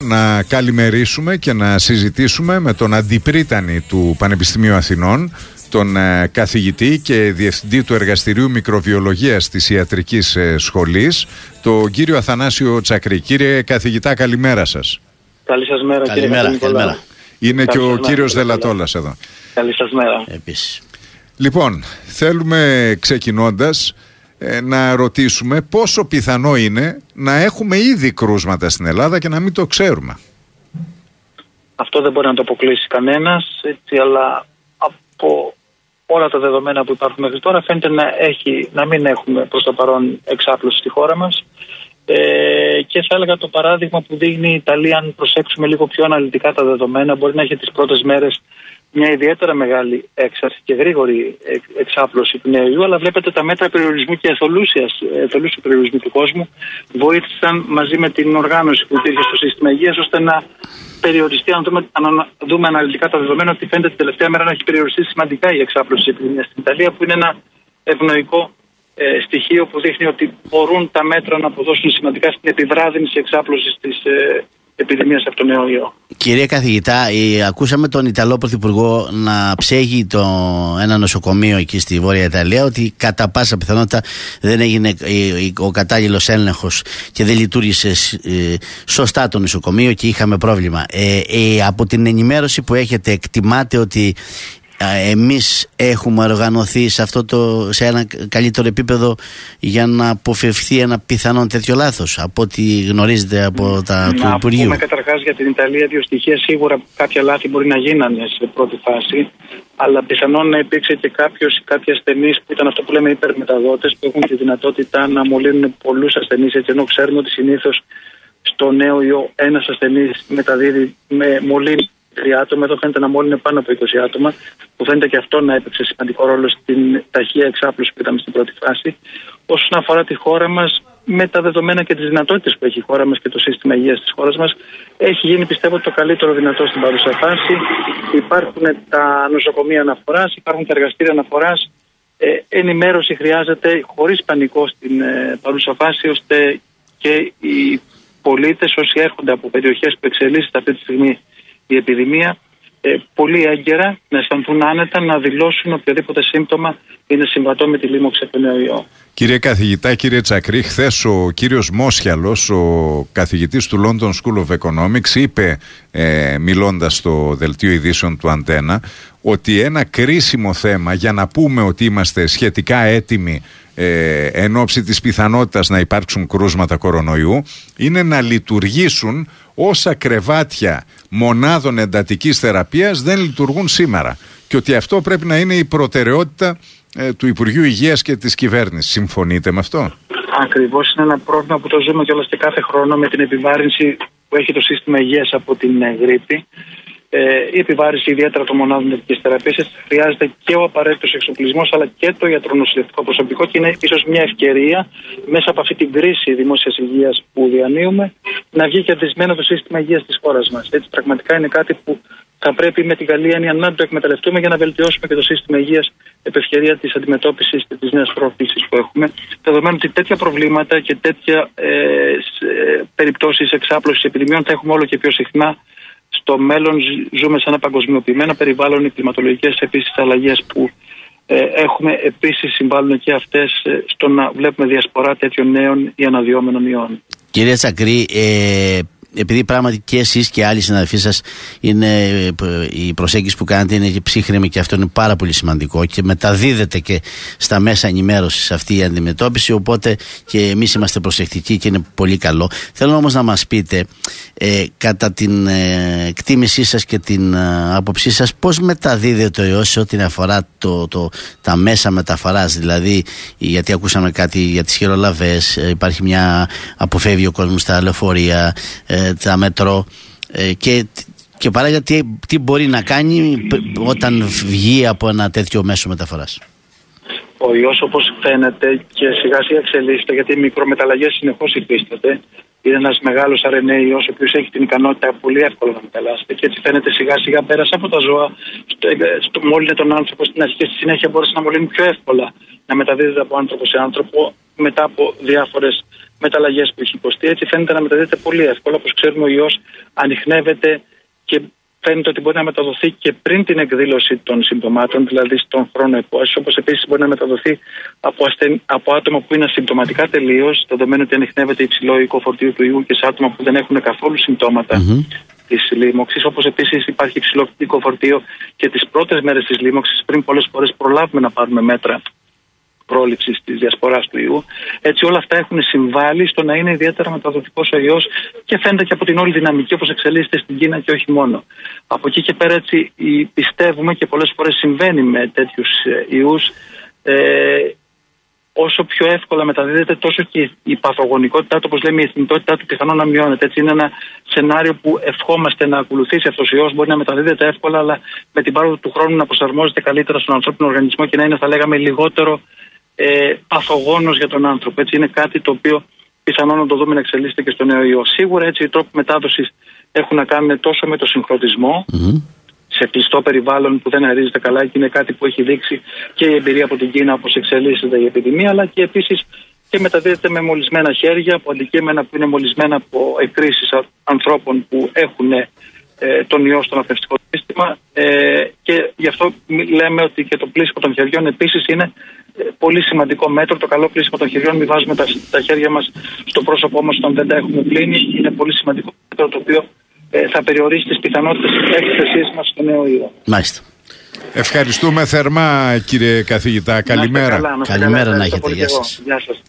να καλημερίσουμε και να συζητήσουμε με τον αντιπρίτανη του Πανεπιστημίου Αθηνών, τον καθηγητή και διευθυντή του Εργαστηρίου Μικροβιολογίας της Ιατρικής Σχολής, τον κύριο Αθανάσιο Τσακρή. Κύριε καθηγητά, καλημέρα σας. Καλή σας μέρα. Καλημέρα. Είναι και ο κύριος Δελατόλας εδώ. Καλή σας μέρα. Επίσης. Λοιπόν, θέλουμε ξεκινώντας να ρωτήσουμε πόσο πιθανό είναι να έχουμε ήδη κρούσματα στην Ελλάδα και να μην το ξέρουμε. Αυτό δεν μπορεί να το αποκλείσει κανένας, έτσι, αλλά από όλα τα δεδομένα που υπάρχουν μέχρι τώρα φαίνεται να μην έχουμε προς το παρόν εξάπλωση στη χώρα μας. Και θα έλεγα το παράδειγμα που δείχνει η Ιταλία, αν προσέξουμε λίγο πιο αναλυτικά τα δεδομένα, μπορεί να έχει τις πρώτες μέρες μια ιδιαίτερα μεγάλη έξαρση και γρήγορη εξάπλωση του νέου ιού, αλλά βλέπετε τα μέτρα περιορισμού και εθελούσιου περιορισμού του κόσμου βοήθησαν μαζί με την οργάνωση που υπήρχε στο σύστημα υγείας ώστε να περιοριστεί. Αν δούμε αναλυτικά τα δεδομένα, ότι φαίνεται την τελευταία μέρα να έχει περιοριστεί σημαντικά η εξάπλωση της επιδημίας στην Ιταλία, που είναι ένα ευνοϊκό στοιχείο που δείχνει ότι μπορούν τα μέτρα να αποδώσουν σημαντικά στην επιβράδυνση εξάπλωσης της επιδημίας από τον νέο ιό. Κύριε καθηγητά, ακούσαμε τον Ιταλό Πρωθυπουργό να ψέγει ένα νοσοκομείο εκεί στη Βόρεια Ιταλία ότι κατά πάσα πιθανότητα δεν έγινε ο κατάλληλος έλεγχος και δεν λειτουργήσε σωστά το νοσοκομείο και είχαμε πρόβλημα. Από την ενημέρωση που έχετε, εκτιμάτε ότι εμείς έχουμε οργανωθεί σε ένα καλύτερο επίπεδο για να αποφευθεί ένα πιθανόν τέτοιο λάθος, από ό,τι γνωρίζετε από του Υπουργείου? Να πούμε καταρχάς για την Ιταλία δύο στοιχεία. Σίγουρα κάποια λάθη μπορεί να γίνανε σε πρώτη φάση, αλλά πιθανόν να υπήρξε και κάποιοι ασθενείς που ήταν αυτό που λέμε υπερμεταδότες, που έχουν τη δυνατότητα να μολύνουν πολλούς ασθενείς, έτσι, ενώ ξέρουμε ότι συνήθως στο νέο ιό ένας ασθενής μεταδίδει με μολύνει 3 άτομα, εδώ φαίνεται να μόλυνε πάνω από 20 άτομα, που φαίνεται και αυτό να έπαιξε σημαντικό ρόλο στην ταχεία εξάπλωση που είδαμε στην πρώτη φάση. Όσον αφορά τη χώρα μας, με τα δεδομένα και τις δυνατότητες που έχει η χώρα μας και το σύστημα υγείας της χώρας μας, έχει γίνει, πιστεύω, το καλύτερο δυνατό στην παρούσα φάση. Υπάρχουν τα νοσοκομεία αναφοράς, υπάρχουν τα εργαστήρια αναφοράς. Ενημέρωση χρειάζεται χωρίς πανικό στην παρούσα φάση, ώστε και οι πολίτες, όσοι έρχονται από περιοχές που εξελίσσεται αυτή τη στιγμή η επιδημία, πολύ έγκαιρα να αισθανθούν άνετα να δηλώσουν οποιοδήποτε σύμπτωμα είναι συμβατό με τη λίμωξη από τον νέο ιό. Κύριε καθηγητά, κύριε Τσακρή, χθες ο κύριος Μόσιαλος, ο καθηγητής του London School of Economics, είπε, μιλώντας στο δελτίο ειδήσεων του Αντένα, ότι ένα κρίσιμο θέμα για να πούμε ότι είμαστε σχετικά έτοιμοι εν ώψη της πιθανότητας να υπάρξουν κρούσματα κορονοϊού είναι να λειτουργήσουν όσα κρεβάτια μονάδων εντατικής θεραπείας δεν λειτουργούν σήμερα, και ότι αυτό πρέπει να είναι η προτεραιότητα του Υπουργείου Υγείας και της κυβέρνησης. Συμφωνείτε με αυτό? Ακριβώς, είναι ένα πρόβλημα που το ζούμε κιόλας και κάθε χρόνο με την επιβάρυνση που έχει το σύστημα υγείας από την γρίπη. Η επιβάρυνση ιδιαίτερα των μονάδων εντατικής θεραπείας, χρειάζεται και ο απαραίτητος εξοπλισμός αλλά και το ιατρονοσηλευτικό προσωπικό, και είναι ίσως μια ευκαιρία μέσα από αυτή την κρίση δημόσιας υγείας που διανύουμε να βγει κερδισμένο το σύστημα υγείας της χώρας μας. Έτσι, πραγματικά είναι κάτι που θα πρέπει με την καλή έννοια να το εκμεταλλευτούμε για να βελτιώσουμε και το σύστημα υγείας επ' ευκαιρία της αντιμετώπισης και της νέας πρόκλησης που έχουμε. Δεδομένου ότι τέτοια προβλήματα και τέτοια περιπτώσεις εξάπλωσης επιδημιών θα έχουμε όλο και πιο συχνά στο μέλλον. Ζούμε σε ένα παγκοσμιοποιημένο περιβάλλον. Οι κλιματολογικές επίσης αλλαγές που έχουμε επίσης συμβάλλουν και αυτές στο να βλέπουμε διασπορά τέτοιων νέων ή αναδυόμενων ιών. Κύριε Τσακρή, επειδή πράγματι και εσείς και άλλοι συναδελφοί σας η προσέγγιση που κάνετε είναι και ψύχρεμη, και αυτό είναι πάρα πολύ σημαντικό και μεταδίδεται και στα μέσα ενημέρωσης αυτή η αντιμετώπιση, οπότε και εμείς είμαστε προσεκτικοί και είναι πολύ καλό. Θέλω όμως να μας πείτε, κατά την εκτίμησή σας και την άποψή σας, πώς μεταδίδεται ο ιός σε ό,τι αφορά τα μέσα μεταφοράς, δηλαδή, γιατί ακούσαμε κάτι για τις χειρολαβές, υπάρχει αποφεύγει ο κόσμος στα λεωφορεία, τα μετρό, και παράγει τι μπορεί να κάνει όταν βγει από ένα τέτοιο μέσο μεταφοράς. Ο ιός, όπως φαίνεται και σιγά σιγά εξελίσσεται, γιατί οι μικρομεταλλαγές συνεχώς υφίσταται, είναι ένας μεγάλος RNA ιός, ο οποίος έχει την ικανότητα πολύ εύκολα να μεταλλάσσεται, και έτσι φαίνεται σιγά σιγά πέρασε από τα ζώα, μόλυνε τον άνθρωπο στην αρχή και στη συνέχεια μπορούσε να μολύνει πιο εύκολα, να μεταδίδεται από άνθρωπο σε άνθρωπο μετά από διάφορες μεταλλαγές που έχει υποστεί. Έτσι φαίνεται να μεταδίδεται πολύ εύκολα. Όπως ξέρουμε, ο ιός ανιχνεύεται και φαίνεται ότι μπορεί να μεταδοθεί και πριν την εκδήλωση των συμπτωμάτων, δηλαδή στον χρόνο επόστασης, όπως επίσης μπορεί να μεταδοθεί από άτομα που είναι ασυμπτωματικά τελείως, δεδομένου ότι ανιχνεύεται υψηλό οικό φορτίο του ιού και σε άτομα που δεν έχουν καθόλου συμπτώματα της λίμωξης. Όπως επίσης υπάρχει υψηλό οικό φορτίο και τις πρώτες μέρες της λίμωξης, πριν πολλές φορές προλάβουμε να πάρουμε μέτρα πρόληψης της διασποράς του ιού. Έτσι όλα αυτά έχουν συμβάλει στο να είναι ιδιαίτερα μεταδοτικός ο ιός και φαίνεται και από την όλη δυναμική όπως εξελίσσεται στην Κίνα και όχι μόνο. Από εκεί και πέρα έτσι πιστεύουμε και πολλές φορές συμβαίνει με τέτοιους ιούς, όσο πιο εύκολα μεταδίδεται τόσο και η παθογονικότητά του, όπως λέμε η εθνικότητά του πιθανόν να μειώνεται. Έτσι είναι ένα σενάριο που ευχόμαστε να ακολουθήσει αυτός ο ιός, μπορεί να μεταδίδεται εύκολα αλλά με την πάροδο του χρόνου να προσαρμόζεται καλύτερα στον ανθρώπινο οργανισμό και να είναι θα λέγαμε λιγότερο παθογόνος για τον άνθρωπο. Έτσι είναι κάτι το οποίο πιθανόν να το δούμε να εξελίσσεται και στο νέο ιό. Σίγουρα έτσι οι τρόποι μετάδοσης έχουν να κάνουν τόσο με το συγχρονισμό σε κλειστό περιβάλλον που δεν αερίζεται καλά και είναι κάτι που έχει δείξει και η εμπειρία από την Κίνα όπως εξελίσσεται η επιδημία, αλλά και επίσης και μεταδίδεται με μολυσμένα χέρια, από αντικείμενα που είναι μολυσμένα από εκκρίσεις ανθρώπων που έχουν τον ιό στο αναπνευστικό σύστημα και γι' αυτό λέμε ότι και το πλύσιμο των χεριών επίσης είναι πολύ σημαντικό μέτρο. Το καλό πλύσιμο των χεριών, μην βάζουμε τα χέρια μας στο πρόσωπό μας όταν δεν τα έχουμε πλύνει, είναι πολύ σημαντικό μέτρο το οποίο θα περιορίσει τις πιθανότητες έκθεσής μας στο νέο ιό. Μάλιστα. Ευχαριστούμε θερμά κύριε καθηγητά. Καλημέρα. Καλημέρα να έχετε. Γεια σας.